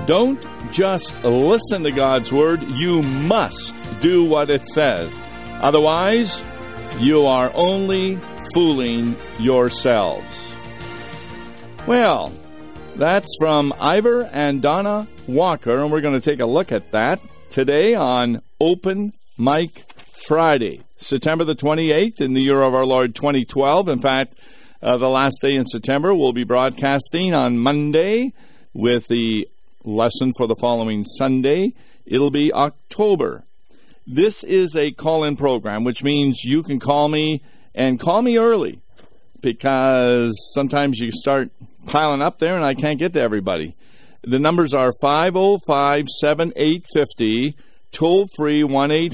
Don't just listen to God's Word. You must do what it says. Otherwise, you are only fooling yourselves. Well, that's from Ivor and Donna Walker, and we're going to take a look at that today on Open Mic Friday, September the 28th in the year of our Lord 2012. In fact, the last day in September, we'll be broadcasting on Monday with the lesson for the following Sunday. It'll be October. This is a call-in program, which means you can call me and call me early because sometimes you start piling up there and I can't get to everybody. The numbers are 505-7850, toll-free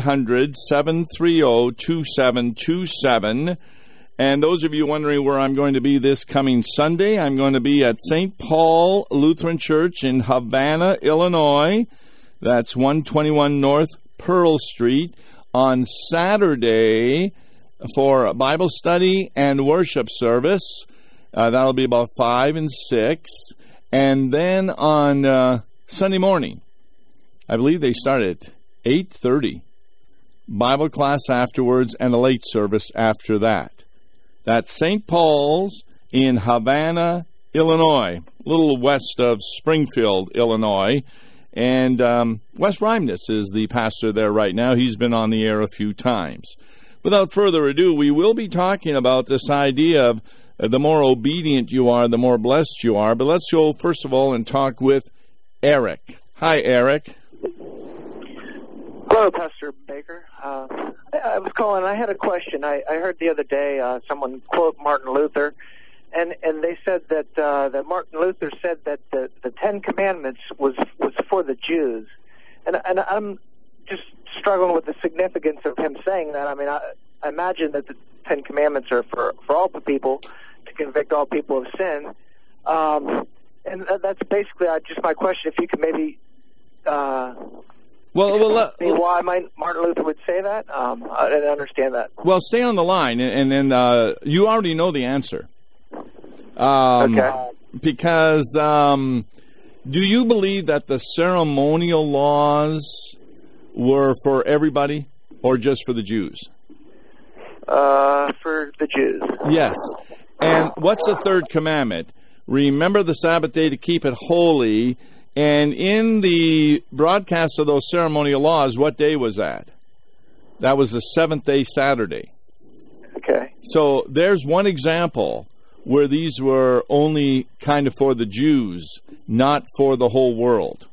1-800-730-2727. And those of you wondering where I'm going to be this coming Sunday, I'm going to be at St. Paul Lutheran Church in Havana, Illinois. That's 121 North Pearl Street on Saturday for a Bible study and worship service. That'll be about 5 and 6. And then on Sunday morning, I believe they start at 8:30. Bible class afterwards and a late service after that. That's St. Paul's in Havana, Illinois, a little west of Springfield, Illinois. And Wes Reimnitz is the pastor there right now. He's been on the air a few times. Without further ado, we will be talking about this idea of the more obedient you are, the more blessed you are. But let's go, first of all, and talk with Eric. Hi, Eric. Hello, Pastor Baker. I was calling. I had a question. I heard the other day someone quote Martin Luther, and they said that that Martin Luther said that the Ten Commandments was for the Jews, and I'm just struggling with the significance of him saying that. I mean, I imagine that the Ten Commandments are for all the people to convict all people of sin, and that's basically just my question. If you could maybe. Why Martin Luther would say that? I didn't understand that. Well, stay on the line, and then you already know the answer. Okay. Because do you believe that the ceremonial laws were for everybody or just for the Jews? For the Jews. Yes. And what's the third commandment? Remember the Sabbath day to keep it holy. And in the broadcast of those ceremonial laws, what day was that? That was the seventh day Saturday. Okay. So there's one example where these were only kind of for the Jews, not for the whole world.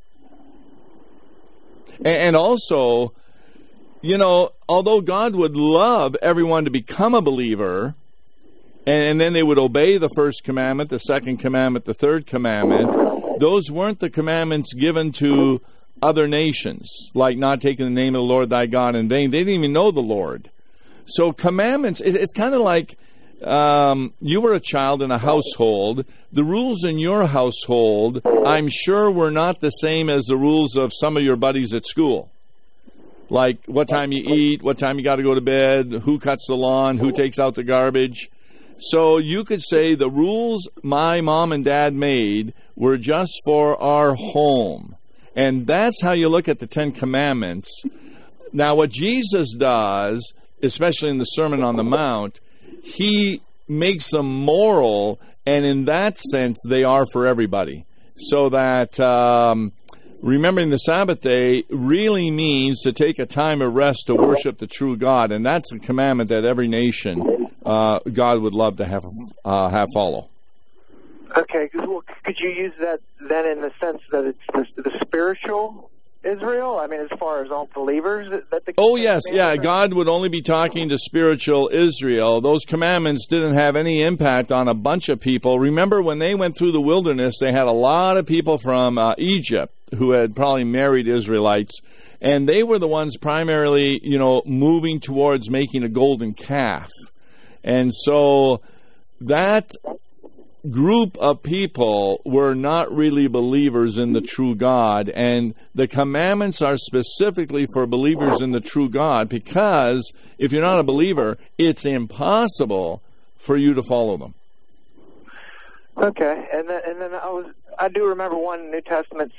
And also, you know, although God would love everyone to become a believer, and then they would obey the first commandment, the second commandment, the third commandment, those weren't the commandments given to other nations, like not taking the name of the Lord thy God in vain. They didn't even know the Lord. So commandments, it's kind of like you were a child in a household. The rules in your household, I'm sure, were not the same as the rules of some of your buddies at school. Like what time you eat, what time you got to go to bed, who cuts the lawn, who takes out the garbage. So you could say the rules my mom and dad made were just for our home. And that's how you look at the Ten Commandments. Now, what Jesus does, especially in the Sermon on the Mount, he makes them moral, and in that sense, they are for everybody. So that remembering the Sabbath day really means to take a time of rest to worship the true God, and that's a commandment that every nation God would love to have follow. Okay, well, could you use that then in the sense that it's the spiritual Israel? I mean, as far as all believers? Oh, yes, yeah. God would only be talking to spiritual Israel. Those commandments didn't have any impact on a bunch of people. Remember, when they went through the wilderness, they had a lot of people from Egypt who had probably married Israelites, and they were the ones primarily, you know, moving towards making a golden calf. And so that group of people were not really believers in the true God, and the commandments are specifically for believers in the true God, because if you're not a believer, it's impossible for you to follow them. Okay, and then I do remember one New Testament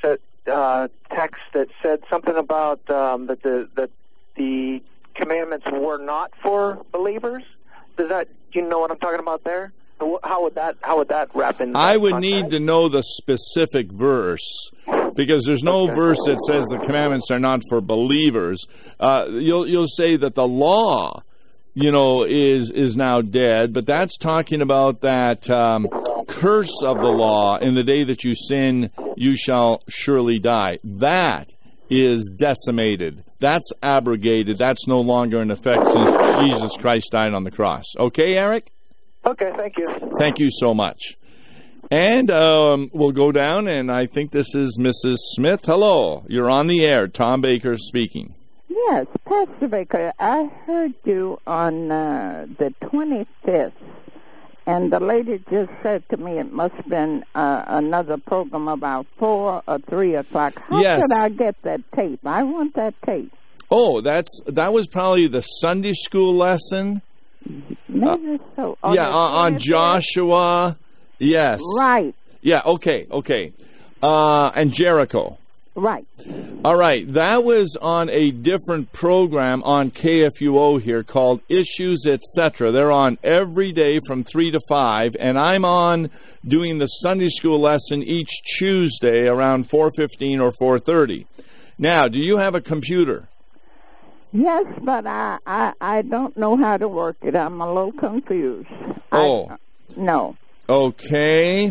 text that said something about that the commandments were not for believers. Do you know what I'm talking about there? How would that wrap in? I would need to know the specific verse, because there's no verse that says the commandments are not for believers. You'll say that the law, is now dead, but that's talking about that curse of the law: in the day that you sin, you shall surely die. That is decimated. That's abrogated. That's no longer in effect since Jesus Christ died on the cross. Okay, Eric? Okay, thank you. Thank you so much. And we'll go down, and I think this is Mrs. Smith. Hello, you're on the air. Tom Baker speaking. Yes, Pastor Baker, I heard you on the 25th, and the lady just said to me it must have been another program about 4 or 3 o'clock. How could I get that tape? I want that tape. Oh, that was probably the Sunday school lesson. Maybe so. On Joshua. Yes. Right. Yeah, okay. And Jericho. Right. All right. That was on a different program on KFUO here called Issues, Etc. They're on every day from 3 to 5, and I'm on doing the Sunday school lesson each Tuesday around 4:15 or 4:30. Now, do you have a computer? Yes, but I don't know how to work it. I'm a little confused. No. Okay.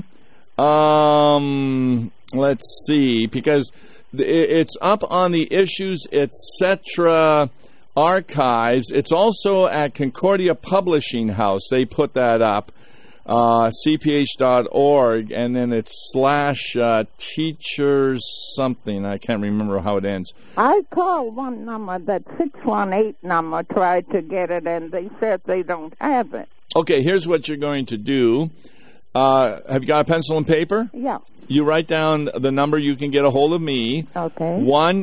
Let's see, because it's up on the Issues, Etc. archives. It's also at Concordia Publishing House. They put that up, cph.org, and then it's /teachers something. I can't remember how it ends. I called one number, that 618 number, tried to get it, and they said they don't have it. Okay, here's what you're going to do. Have you got a pencil and paper? Yeah. You write down the number you can get a hold of me. Okay.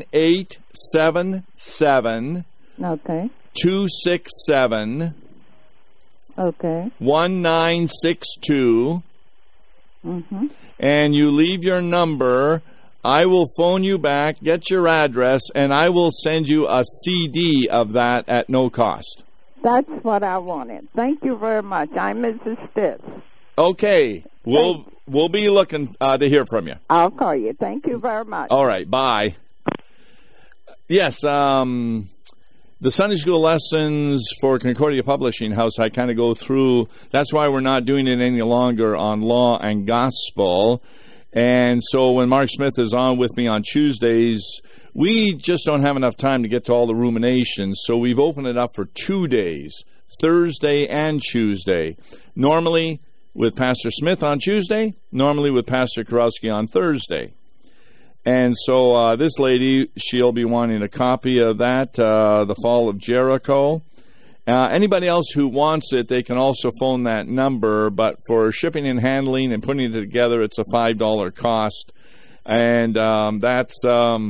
1-877. Okay. 267. Okay. 1962. Mm-hmm. And you leave your number. I will phone you back, get your address, and I will send you a CD of that at no cost. That's what I wanted. Thank you very much. I'm Mrs. Stiff. Okay. We'll be looking to hear from you. I'll call you. Thank you very much. All right. Bye. Yes. The Sunday school lessons for Concordia Publishing House, I kind of go through. That's why we're not doing it any longer on law and gospel. And so when Mark Smith is on with me on Tuesdays, we just don't have enough time to get to all the ruminations. So we've opened it up for 2 days, Thursday and Tuesday. Normally with Pastor Smith on Tuesday, normally with Pastor Kurowski on Thursday. And so this lady, she'll be wanting a copy of that, The Fall of Jericho. Anybody else who wants it, they can also phone that number, but for shipping and handling and putting it together, it's a $5 cost. And that's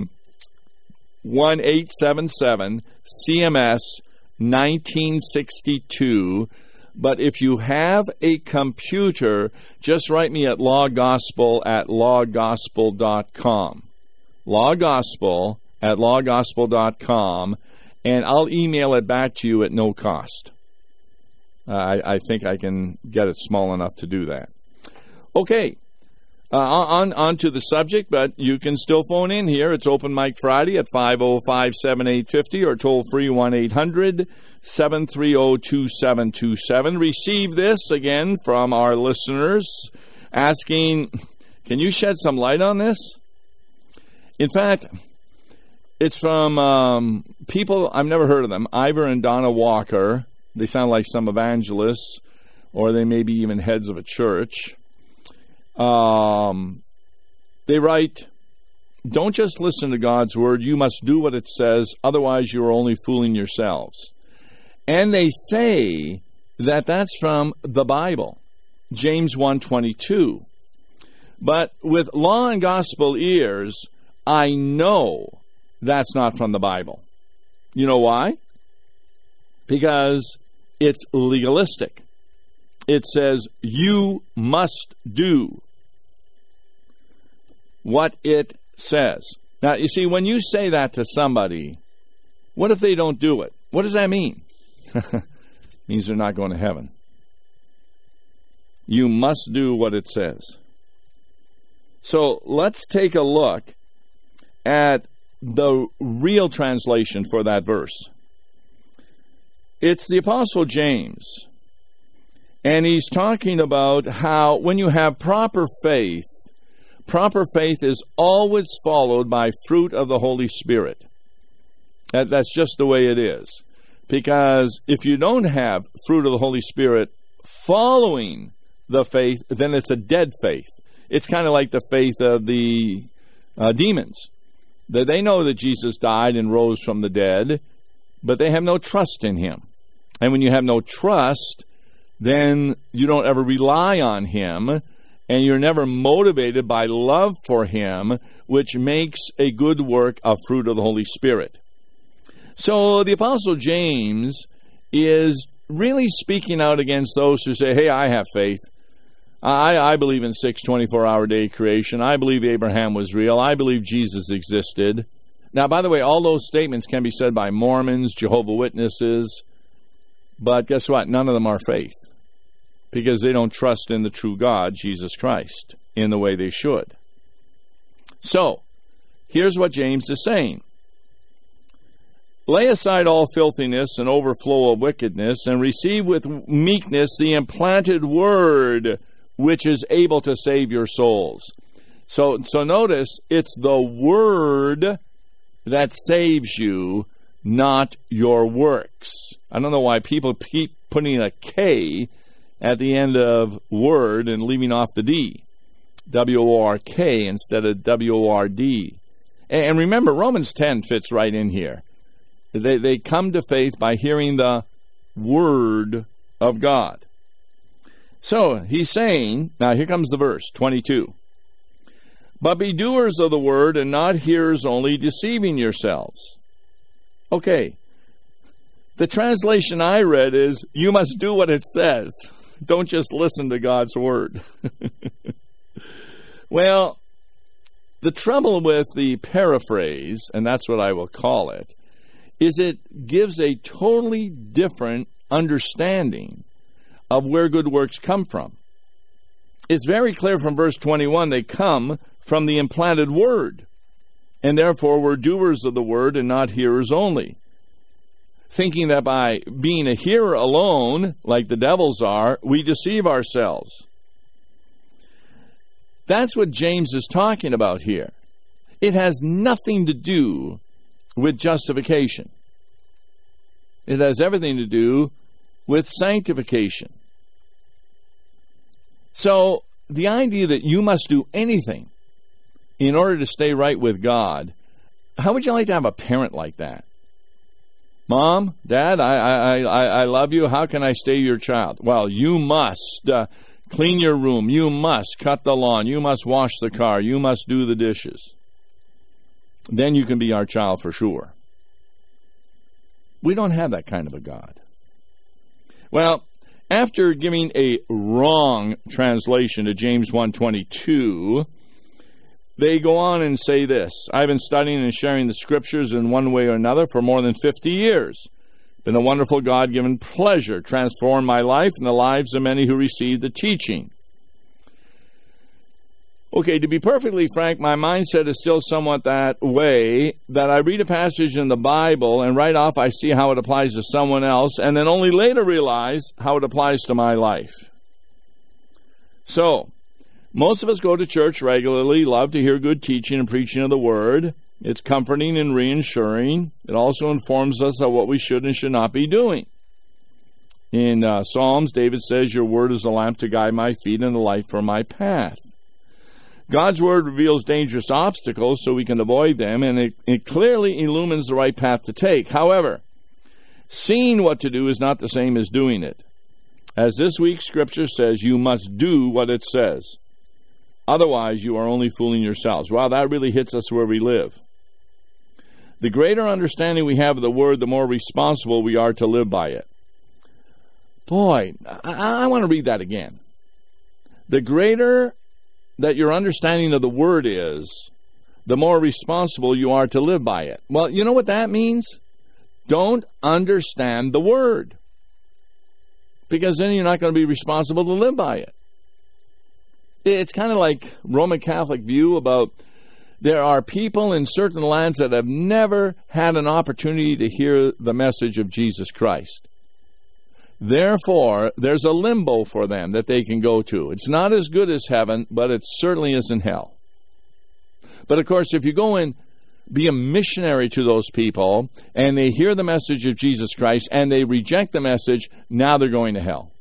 1-877-CMS-1962. But if you have a computer, just write me at lawgospel@lawgospel.com. Lawgospel@lawgospel.com, and I'll email it back to you at no cost. I think I can get it small enough to do that. Okay, on to the subject, but you can still phone in here. It's Open Mic Friday at 505-7850 or toll-free 1-800-730-2727. Receive this again from our listeners asking, can you shed some light on this? In fact, it's from people, I've never heard of them, Ivor and Donna Walker. They sound like some evangelists, or they may be even heads of a church. They write, don't just listen to God's word, you must do what it says, otherwise you are only fooling yourselves. And they say that that's from the Bible, James 1:22. But with law and gospel ears, I know that's not from the Bible. You know why? Because it's legalistic. It says you must do what it says. Now, you see, when you say that to somebody, what if they don't do it? What does that mean? It means they're not going to heaven. You must do what it says. So let's take a look at the real translation for that verse. It's the Apostle James. And he's talking about how when you have proper faith is always followed by fruit of the Holy Spirit. That's just the way it is. Because if you don't have fruit of the Holy Spirit following the faith, then it's a dead faith. It's kind of like the faith of the demons. That they know that Jesus died and rose from the dead, but they have no trust in him. And when you have no trust, then you don't ever rely on him, and you're never motivated by love for him, which makes a good work of fruit of the Holy Spirit. So the Apostle James is really speaking out against those who say, hey, I have faith. I believe in 6 24-hour day creation. I believe Abraham was real. I believe Jesus existed. Now, by the way, all those statements can be said by Mormons, Jehovah's Witnesses, but guess what? None of them are faith, because they don't trust in the true God, Jesus Christ, in the way they should. So, here's what James is saying. Lay aside all filthiness and overflow of wickedness, and receive with meekness the implanted word, which is able to save your souls. So notice, it's the word that saves you, not your works. I don't know why people keep putting a K at the end of word and leaving off the D. W-O-R-K instead of W-O-R-D. And remember, Romans 10 fits right in here. They come to faith by hearing the word of God. So he's saying, now here comes the verse, 22. But be doers of the word and not hearers only, deceiving yourselves. Okay. The translation I read is, you must do what it says. Don't just listen to God's word. Well, the trouble with the paraphrase, and that's what I will call it, is it gives a totally different understanding of where good works come from. It's very clear from verse 21, they come from the implanted word, and therefore we're doers of the word and not hearers only. Thinking that by being a hearer alone, like the devils are, we deceive ourselves. That's what James is talking about here. It has nothing to do with justification. It has everything to do with sanctification. So, the idea that you must do anything in order to stay right with God, how would you like to have a parent like that? Mom, Dad, I love you. How can I stay your child? Well, you must clean your room. You must cut the lawn. You must wash the car. You must do the dishes. Then you can be our child for sure. We don't have that kind of a God. Well, after giving a wrong translation to James 1:22, they go on and say this: I've been studying and sharing the Scriptures in one way or another for more than 50 years. Been a wonderful God-given pleasure, transformed my life and the lives of many who received the teaching. Okay, to be perfectly frank, my mindset is still somewhat that way, that I read a passage in the Bible and right off I see how it applies to someone else, and then only later realize how it applies to my life. So, most of us go to church regularly, love to hear good teaching and preaching of the Word. It's comforting and reassuring. It also informs us of what we should and should not be doing. In Psalms, David says, your word is a lamp to guide my feet and a light for my path. God's word reveals dangerous obstacles so we can avoid them, and it clearly illumines the right path to take. However, seeing what to do is not the same as doing it. As this week's scripture says, you must do what it says. Otherwise, you are only fooling yourselves. Wow, that really hits us where we live. The greater understanding we have of the word, the more responsible we are to live by it. Boy, I want to read that again. The greater that your understanding of the word is, the more responsible you are to live by it. Well, you know what that means? Don't understand the word, because then you're not going to be responsible to live by it. It's kind of like Roman Catholic view about there are people in certain lands that have never had an opportunity to hear the message of Jesus Christ. Therefore, there's a limbo for them that they can go to. It's not as good as heaven, but it certainly isn't hell. But of course, if you go and be a missionary to those people, and they hear the message of Jesus Christ, and they reject the message, now they're going to hell.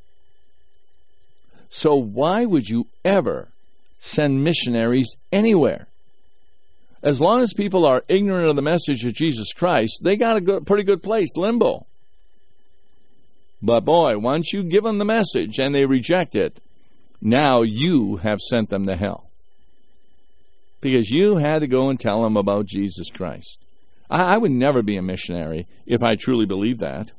So why would you ever send missionaries anywhere? As long as people are ignorant of the message of Jesus Christ, they got a pretty good place, limbo. But boy, once you give them the message and they reject it, now you have sent them to hell. Because you had to go and tell them about Jesus Christ. I would never be a missionary if I truly believed that.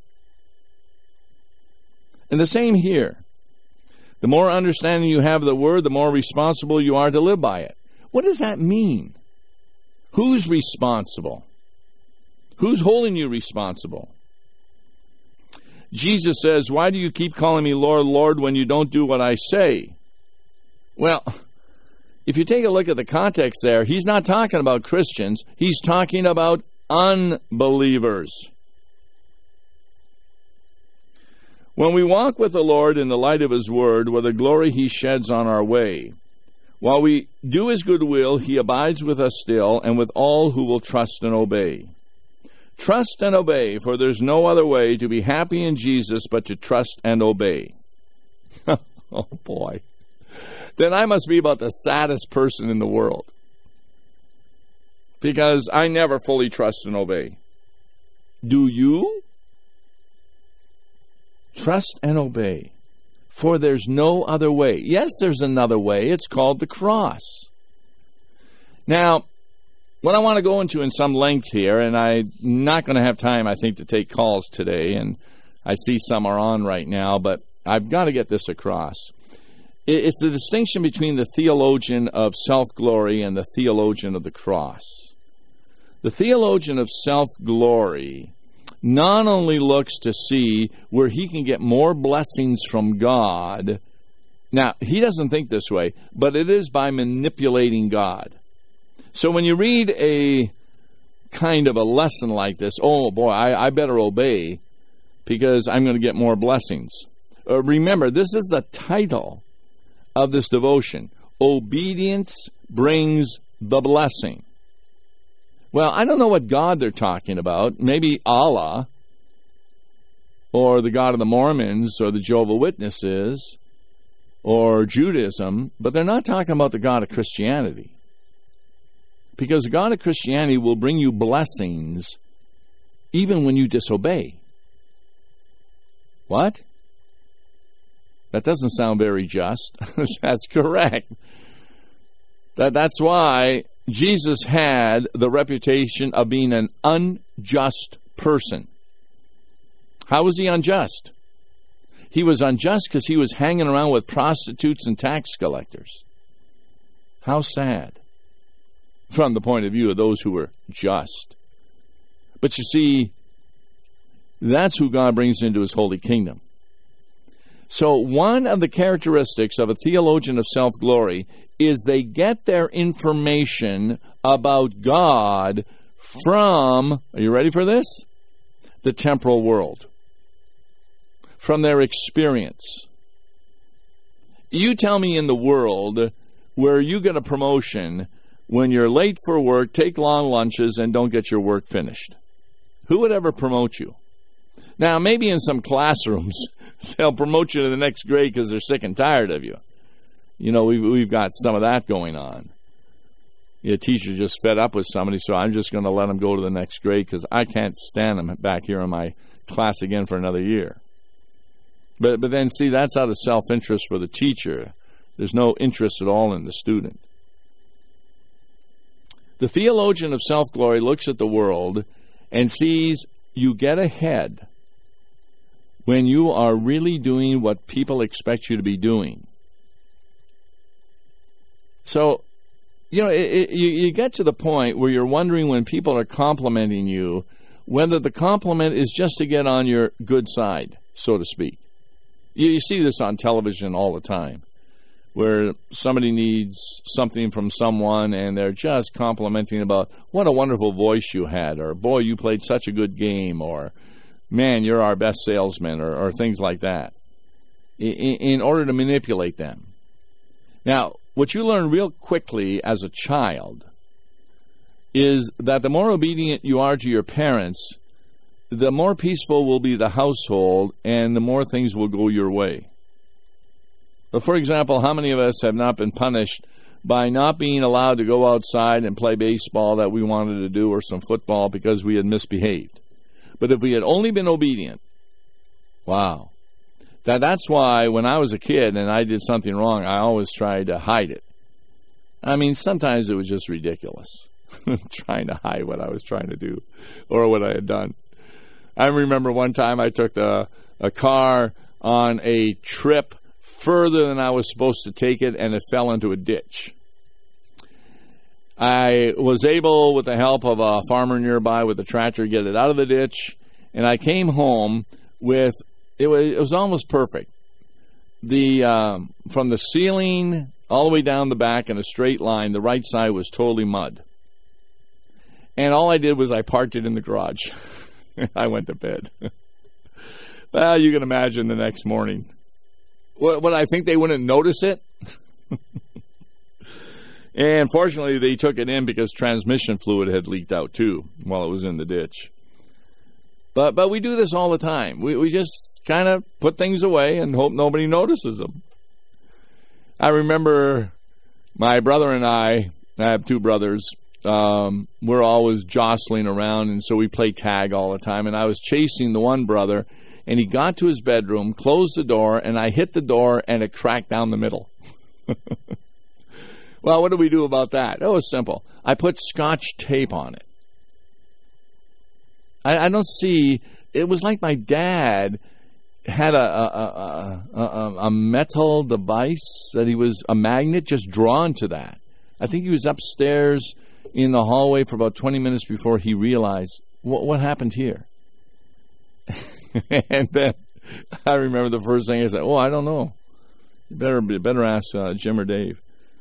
And the same here. The more understanding you have of the Word, the more responsible you are to live by it. What does that mean? Who's responsible? Who's holding you responsible? Jesus says, "Why do you keep calling me Lord, Lord, when you don't do what I say?" Well, if you take a look at the context there, he's not talking about Christians. He's talking about unbelievers. When we walk with the Lord in the light of His Word, with the glory He sheds on our way, while we do His good will, He abides with us still, and with all who will trust and obey. Trust and obey, for there's no other way to be happy in Jesus but to trust and obey. Oh, boy. Then I must be about the saddest person in the world, because I never fully trust and obey. Do you? Trust and obey, for there's no other way. Yes, there's another way. It's called the cross. Now, what I want to go into in some length here, and I'm not going to have time, I think, to take calls today, and I see some are on right now, but I've got to get this across. It's the distinction between the theologian of self-glory and the theologian of the cross. The theologian of self-glory not only looks to see where he can get more blessings from God. Now, he doesn't think this way, but it is by manipulating God. So when you read a kind of a lesson like this, oh boy, I better obey because I'm going to get more blessings. Remember, this is the title of this devotion. Obedience brings the blessing. Well, I don't know what God they're talking about. Maybe Allah, or the God of the Mormons, or the Jehovah's Witnesses, or Judaism, but they're not talking about the God of Christianity. Because the God of Christianity will bring you blessings even when you disobey. What? That doesn't sound very just. That's correct. That's why Jesus had the reputation of being an unjust person. How was he unjust? He was unjust because he was hanging around with prostitutes and tax collectors. How sad, from the point of view of those who were just. But you see, that's who God brings into His holy kingdom. So one of the characteristics of a theologian of self-glory is they get their information about God from, are you ready for this? The temporal world. From their experience. You tell me in the world where you get a promotion when you're late for work, take long lunches, and don't get your work finished. Who would ever promote you? Now, maybe in some classrooms, they'll promote you to the next grade because they're sick and tired of you. You know, we've got some of that going on. Your teacher just fed up with somebody, so I'm just going to let them go to the next grade because I can't stand them back here in my class again for another year. But then, see, that's out of self-interest for the teacher. There's no interest at all in the student. The theologian of self-glory looks at the world and sees you get ahead when you are really doing what people expect you to be doing. So, You get to the point where you're wondering when people are complimenting you, whether the compliment is just to get on your good side, so to speak. You see this on television all the time, where somebody needs something from someone and they're just complimenting about what a wonderful voice you had, or boy, you played such a good game, or man, you're our best salesman, or things like that, in order to manipulate them. Now, what you learn real quickly as a child is that the more obedient you are to your parents, the more peaceful will be the household and the more things will go your way. But for example, how many of us have not been punished by not being allowed to go outside and play baseball that we wanted to do, or some football, because we had misbehaved? But if we had only been obedient, wow. That's why when I was a kid and I did something wrong, I always tried to hide it. I mean, sometimes it was just ridiculous, trying to hide what I was trying to do or what I had done. I remember one time I took a car on a trip further than I was supposed to take it, and it fell into a ditch. I was able, with the help of a farmer nearby with a tractor, get it out of the ditch, and I came home with... It was almost perfect. From the ceiling all the way down the back in a straight line, the right side was totally mud. And all I did was I parked it in the garage. I went to bed. Well, you can imagine the next morning. What I think they wouldn't notice it? And fortunately, they took it in because transmission fluid had leaked out too while it was in the ditch. But we do this all the time. We just kind of put things away and hope nobody notices them. I remember my brother and I have two brothers, we're always jostling around, and so we play tag all the time, and I was chasing the one brother, and he got to his bedroom, closed the door, and I hit the door, and it cracked down the middle. Well, what do we do about that? It was simple. I put Scotch tape on it. I don't see... It was like my dad had a metal device that he was a magnet just drawn to that. I think he was upstairs in the hallway for about 20 minutes before he realized what happened here. And then I remember the first thing I said, I don't know. You better ask Jim or Dave.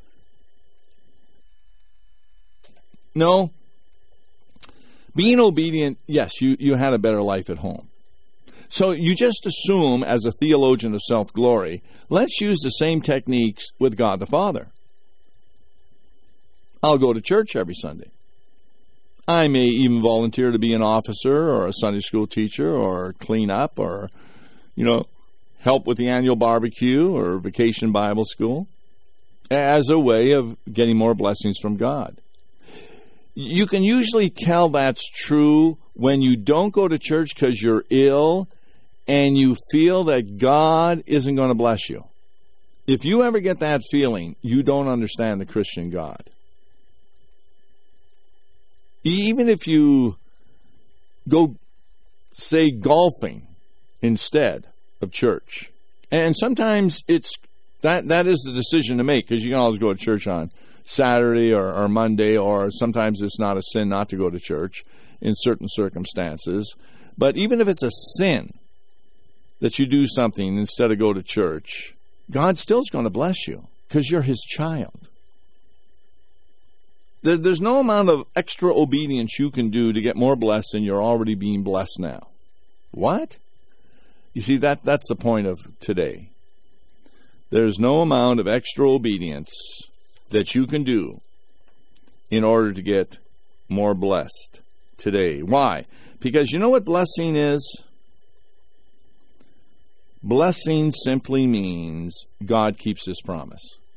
No. Being obedient, yes, you had a better life at home. So you just assume, as a theologian of self-glory, let's use the same techniques with God the Father. I'll go to church every Sunday. I may even volunteer to be an officer or a Sunday school teacher or clean up or, help with the annual barbecue or vacation Bible school as a way of getting more blessings from God. You can usually tell that's true when you don't go to church because you're ill and you feel that God isn't going to bless you. If you ever get that feeling, you don't understand the Christian God. Even if you go, say, golfing instead of church, and sometimes it's that is the decision to make, because you can always go to church on Saturday or Monday, or sometimes it's not a sin not to go to church in certain circumstances. But even if it's a sin that you do something instead of go to church, God still is going to bless you because you're His child. There's no amount of extra obedience you can do to get more blessed than you're already being blessed now. What? You see, that's the point of today. There's no amount of extra obedience that you can do in order to get more blessed today. Why? Because you know what blessing is? Blessing simply means God keeps His promise.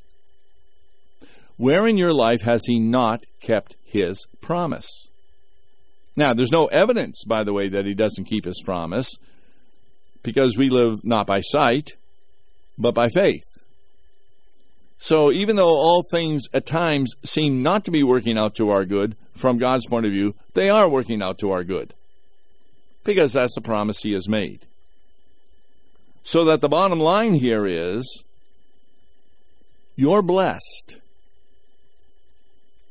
Where in your life has He not kept His promise? Now, there's no evidence, by the way, that He doesn't keep His promise, because we live not by sight, but by faith. So even though all things at times seem not to be working out to our good, from God's point of view, they are working out to our good, because that's the promise He has made. So that the bottom line here is, you're blessed.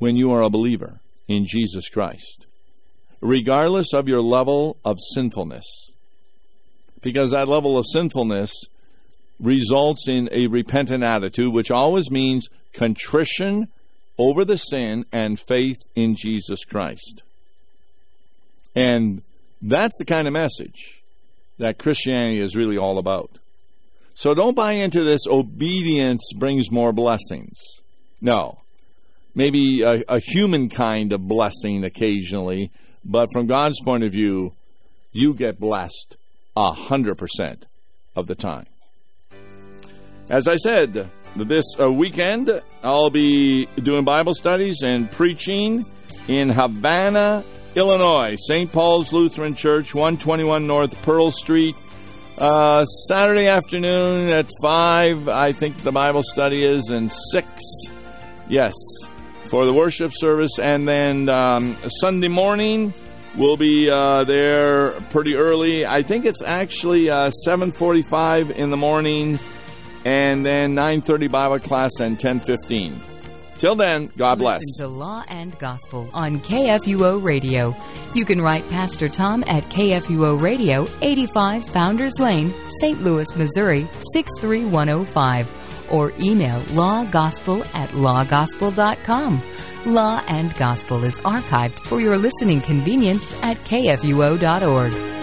when you are a believer in Jesus Christ, regardless of your level of sinfulness. Because that level of sinfulness results in a repentant attitude, which always means contrition over the sin and faith in Jesus Christ. And that's the kind of message that Christianity is really all about. So don't buy into this obedience brings more blessings. No. Maybe a human kind of blessing occasionally, but from God's point of view, you get blessed 100% of the time. As I said, this weekend, I'll be doing Bible studies and preaching in Havana, Illinois, St. Paul's Lutheran Church, 121 North Pearl Street. Saturday afternoon at 5, I think the Bible study is, and 6, yes, for the worship service. And then Sunday morning, we'll be there pretty early. I think it's actually 7:45 in the morning, and then 9:30 Bible class and 10:15. Till then, God bless. Listen to Law and Gospel on KFUO Radio. You can write Pastor Tom at KFUO Radio, 85 Founders Lane, St. Louis, Missouri, 63105. Or email lawgospel@lawgospel.com. Law and Gospel is archived for your listening convenience at KFUO.org.